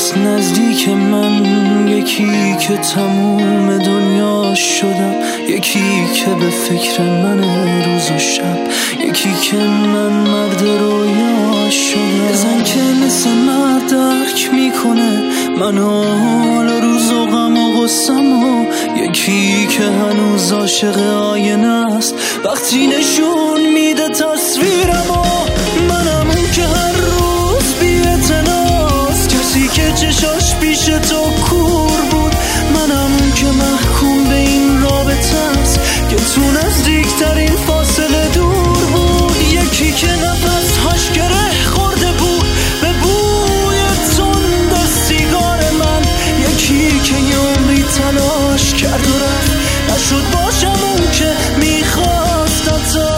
اینجاست نزدیک من، یکی که تموم دنیا شدم، یکی که به فکر من روز و شب، یکی که من مرد رویا شدم. بزن که مثل مرد درک میکنه منو، حال و روز و غم و غصم، و یکی که هنوز عاشق آینه است وقتی نشون میده تصویرمو. منم اون که هر روز بی‌اعتناست، کسی که چشاش پیش تو کور بود. منم اون که محکوم به این رابطه است که تو نزدیکترین فاصله دور بود. یکی که نفس‌هاش گره خورده بود به بوی تند سیگار من، یکی که یه عمری تلاش کرد و رفت نشد باشم اون که میخواست حتی.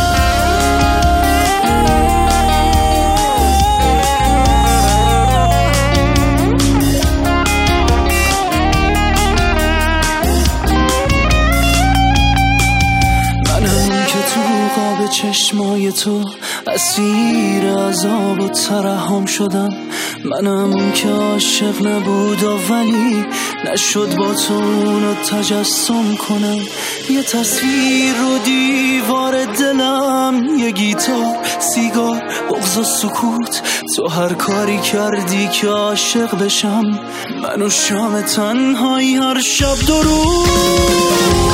چشمای تو اسیر عذاب و ترحم شدم. منم اون که عاشق نبود و ولی نشد با تو اونو تجسم کنم. یه تصویر رو دیوار دلم، یه گیتار، سیگار، بغض و سکوت. تو هر کاری کردی که عاشق بشم، منو شام تنهایی هر شب درود.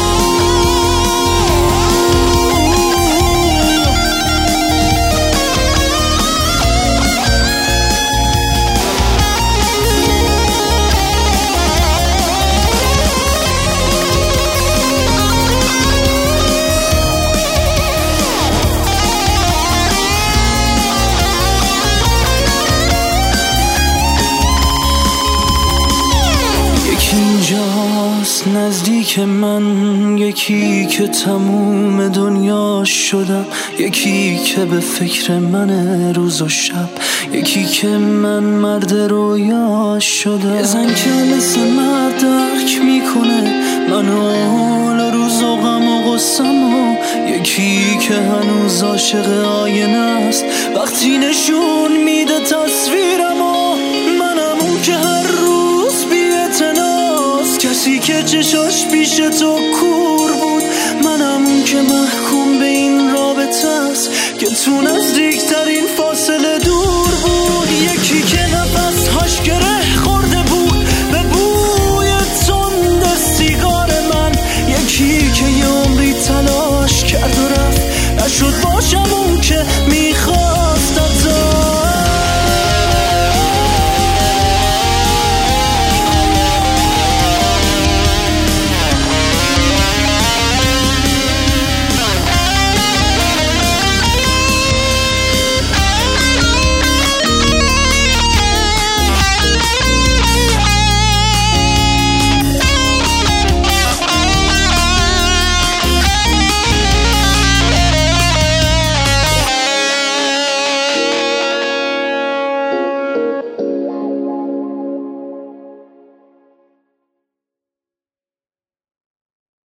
اینجاست نزدیک من، یکی که تموم دنیا شدم، یکی که به فکر من روز و شب، یکی که من مرد رویا شدم. یه زن که مثل مرد درک میکنه منو، حال و روز و غم و غصم، و یکی که هنوز عاشق آینه است وقتی نشون میده تصویرمو. منم اون که هر روز بی‌اعتناست، کسی که چشاش پیش تو کور بود. منم اون که محکوم به این رابطه است که تو نزدیکترین